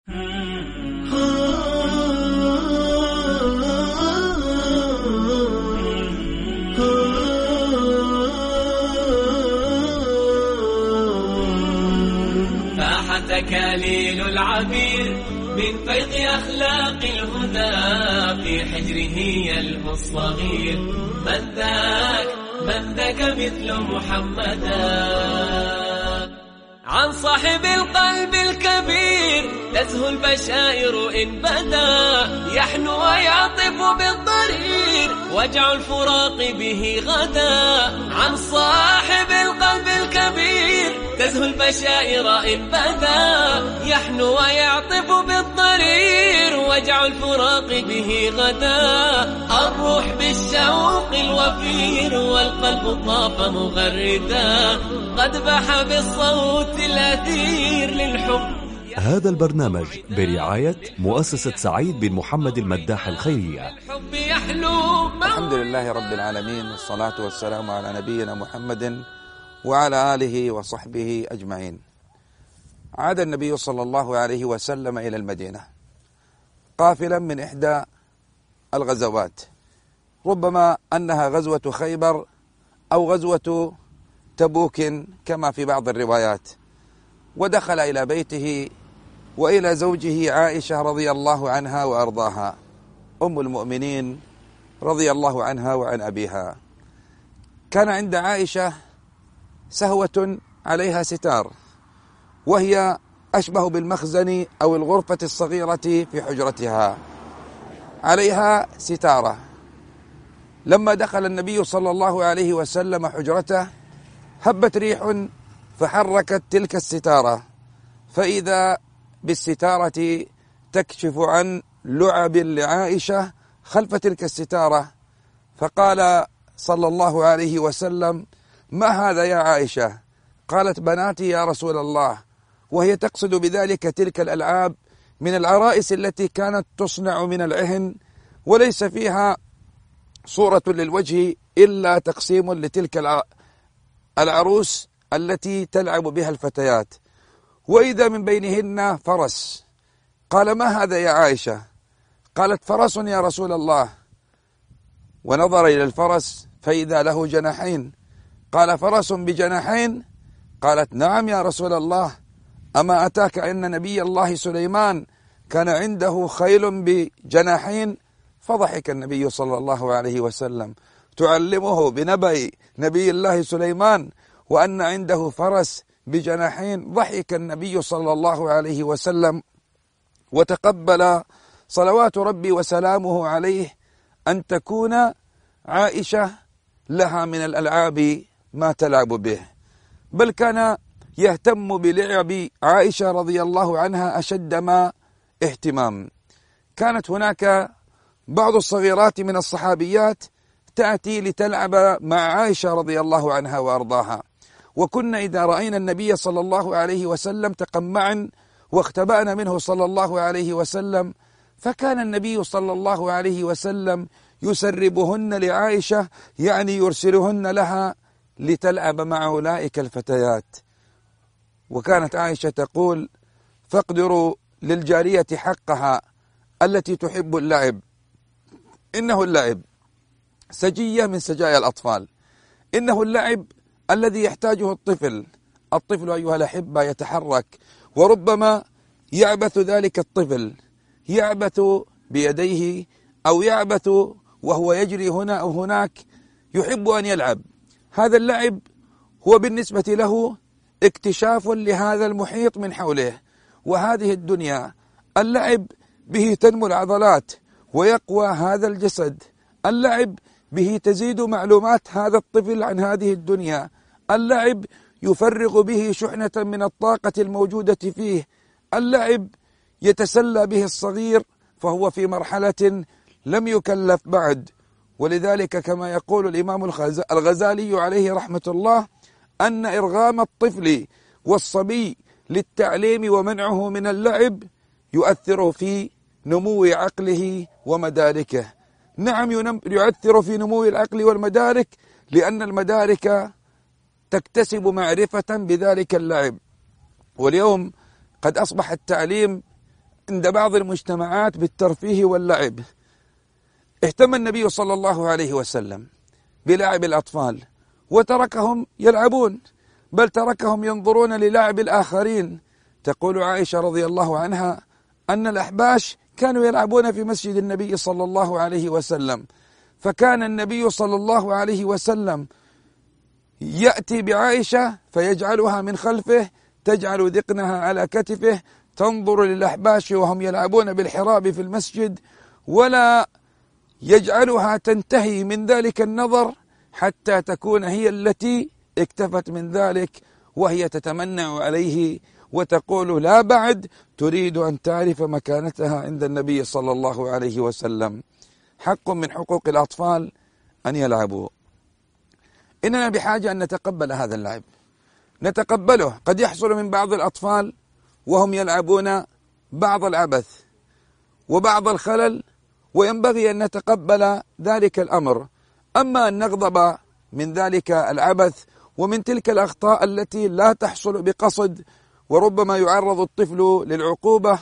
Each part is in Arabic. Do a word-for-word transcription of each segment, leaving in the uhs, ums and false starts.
فاح تكاليل العبير من فيض أخلاق الهدى في حجره يلهو الصغير. من ذاك من ذاك مثل محمدا. عن صاحب القلب الكبير تزهو البشائر إن بدا. يحنو ويعطف بالضرير وجع الفراق به غدا. عن صاحب القلب الكبير تزهو البشائر إن بدا. يحنو ويعطف بالضرير وجع الفراق به غدا. الروح بالشوق الوفير والقلب طاف مغردا. قد بح بالصوت الأثير للحب. هذا البرنامج برعاية مؤسسة سعيد بن محمد المداح الخيرية. الحمد لله رب العالمين، والصلاة والسلام على نبينا محمد وعلى آله وصحبه أجمعين. عاد النبي صلى الله عليه وسلم إلى المدينة قافلا من إحدى الغزوات، ربما أنها غزوة خيبر أو غزوة تبوك كما في بعض الروايات. ودخل إلى بيته وإلى زوجه عائشة رضي الله عنها وأرضاها، أم المؤمنين رضي الله عنها وعن أبيها. كان عند عائشة سهوة عليها ستار، وهي أشبه بالمخزن أو الغرفة الصغيرة في حجرتها، عليها ستارة. لما دخل النبي صلى الله عليه وسلم حجرته هبت ريح فحركت تلك الستارة، فإذا بالستارة تكشف عن لعب لعائشة خلف تلك الستارة. فقال صلى الله عليه وسلم: ما هذا يا عائشة؟ قالت: بناتي يا رسول الله. وهي تقصد بذلك تلك الألعاب من العرائس التي كانت تصنع من العهن، وليس فيها صورة للوجه إلا تقسيم لتلك العروس التي تلعب بها الفتيات. وإذا من بينهن فرس. قال: ما هذا يا عائشة؟ قالت: فرس يا رسول الله. ونظر إلى الفرس فإذا له جناحين. قال: فرس بجناحين؟ قالت: نعم يا رسول الله. أما أتاك أن نبي الله سليمان كان عنده خيل بجناحين؟ فضحك النبي صلى الله عليه وسلم، تعلمه بنبأ نبي الله سليمان وأن عنده فرس بجناحين. ضحك النبي صلى الله عليه وسلم وتقبل صلوات ربي وسلامه عليه أن تكون عائشة لها من الألعاب ما تلعب به، بل كان يهتم بلعب عائشة رضي الله عنها أشد ما اهتمام. كانت هناك بعض الصغيرات من الصحابيات تأتي لتلعب مع عائشة رضي الله عنها وأرضاها، وكنا إذا رأينا النبي صلى الله عليه وسلم تقمعن واختبأنا منه صلى الله عليه وسلم. فكان النبي صلى الله عليه وسلم يسربهن لعائشة، يعني يرسلهن لها لتلعب مع أولئك الفتيات. وكانت عائشة تقول: فاقدروا للجارية حقها التي تحب اللعب، إنه اللعب سجية من سجايا الأطفال، إنه اللعب الذي يحتاجه الطفل. الطفل أيها الأحبة يتحرك، وربما يعبث ذلك الطفل، يعبث بيديه أو يعبث وهو يجري هنا أو هناك، يحب أن يلعب. هذا اللعب هو بالنسبة له اكتشاف لهذا المحيط من حوله وهذه الدنيا. اللعب به تنمو العضلات ويقوى هذا الجسد. اللعب به تزيد معلومات هذا الطفل عن هذه الدنيا. اللعب يفرغ به شحنة من الطاقة الموجودة فيه. اللعب يتسلى به الصغير فهو في مرحلة لم يكلف بعد. ولذلك كما يقول الإمام الغزالي عليه رحمة الله أن إرغام الطفل والصبي للتعليم ومنعه من اللعب يؤثر في نمو عقله ومداركه. نعم يؤثر في نمو العقل والمدارك، لأن المدارك تكتسب معرفة بذلك اللعب. واليوم قد أصبح التعليم عند بعض المجتمعات بالترفيه واللعب. اهتم النبي صلى الله عليه وسلم بلعب الأطفال وتركهم يلعبون، بل تركهم ينظرون للعب الآخرين. تقول عائشة رضي الله عنها أن الأحباش كانوا يلعبون في مسجد النبي صلى الله عليه وسلم، فكان النبي صلى الله عليه وسلم يأتي بعائشة فيجعلها من خلفه، تجعل ذقنها على كتفه، تنظر للأحباش وهم يلعبون بالحراب في المسجد، ولا يجعلها تنتهي من ذلك النظر حتى تكون هي التي اكتفت من ذلك، وهي تتمنع عليه وتقول لا بعد تريد أن تعرف مكانتها عند النبي صلى الله عليه وسلم. حق من حقوق الأطفال أن يلعبوا. إننا بحاجة أن نتقبل هذا اللعب، نتقبله. قد يحصل من بعض الأطفال وهم يلعبون بعض العبث وبعض الخلل، وينبغي أن نتقبل ذلك الأمر. أما أن نغضب من ذلك العبث ومن تلك الأخطاء التي لا تحصل بقصد، وربما يعرض الطفل للعقوبة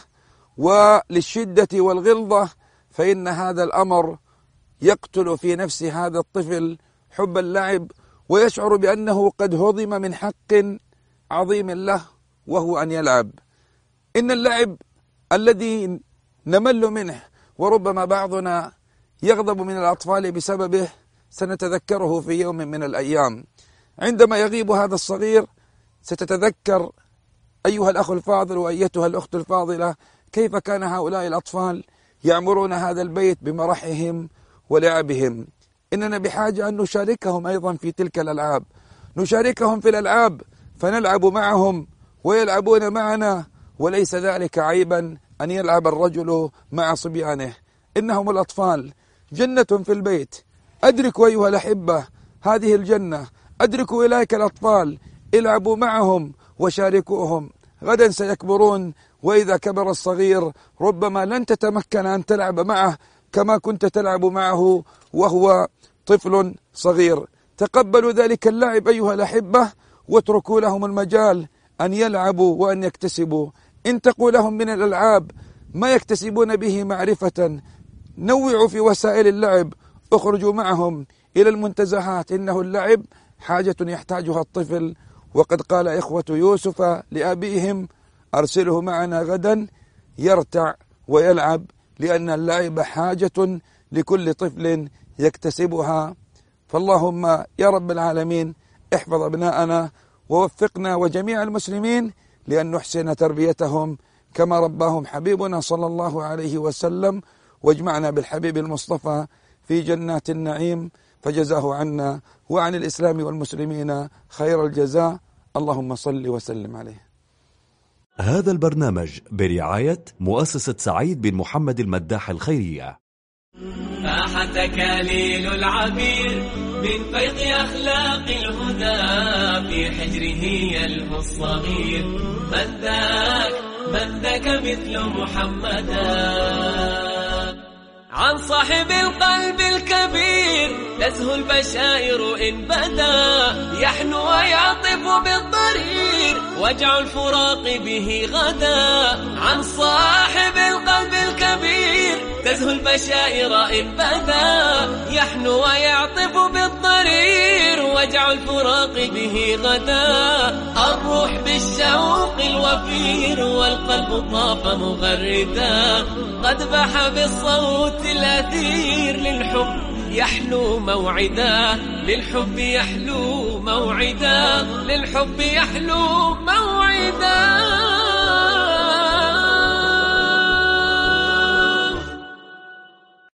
وللشدة والغلظة، فإن هذا الأمر يقتل في نفس هذا الطفل حب اللعب، ويشعر بأنه قد هضم من حق عظيم له وهو أن يلعب. إن اللعب الذي نمل منه وربما بعضنا يغضب من الأطفال بسببه سنتذكره في يوم من الأيام. عندما يغيب هذا الصغير ستتذكر أيها الأخ الفاضل وأيتها الأخت الفاضلة كيف كان هؤلاء الأطفال يعمرون هذا البيت بمرحهم ولعبهم. إننا بحاجة أن نشاركهم أيضا في تلك الألعاب، نشاركهم في الألعاب فنلعب معهم ويلعبون معنا، وليس ذلك عيبا أن يلعب الرجل مع صبيانه. إنهم الأطفال جنة في البيت. أدركوا أيها الأحبة هذه الجنة، أدركوا أولئك الأطفال، العبوا معهم وشاركوهم. غدا سيكبرون، وإذا كبر الصغير ربما لن تتمكن أن تلعب معه كما كنت تلعب معه وهو طفل صغير. تقبلوا ذلك اللعب أيها الأحبة، واتركوا لهم المجال أن يلعبوا وأن يكتسبوا. انتقوا لهم من الألعاب ما يكتسبون به معرفة، نوعوا في وسائل اللعب، اخرجوا معهم إلى المنتزهات. إنه اللعب حاجة يحتاجها الطفل، وقد قال إخوة يوسف لأبيهم أرسله معنا غدا يرتع ويلعب، لأن اللعب حاجة لكل طفل يكتسبها. فاللهم يا رب العالمين احفظ أبناءنا ووفقنا وجميع المسلمين لأن نحسن تربيتهم كما رباهم حبيبنا صلى الله عليه وسلم، واجمعنا بالحبيب المصطفى في جنات النعيم، فجزاه عنا وعن الإسلام والمسلمين خير الجزاء. اللهم صل وسلم عليه. هذا البرنامج برعاية مؤسسة سعيد بن محمد المداح الخيرية. فاح تكاليل العبير من فيض أخلاق الهدى في حجره يلهو الصغير. من ذاك من ذاك مثل محمدا، عن صاحب القلب الكبير تزهو البشائر إن بدا، يحنو ويعطف بالضرير وجع الفراق به غدا. عن صاحب القلب الكبير تزهو البشائر إن بدا، يحنو ويعطف بالضرير وجع الفراق به غدا. الروح بالشوق الوفير والقلب طاف مغردا، قد بح بالصوت الأثير للحب يحلو موعدا، للحب يحلو موعدا، للحب يحلو موعدا.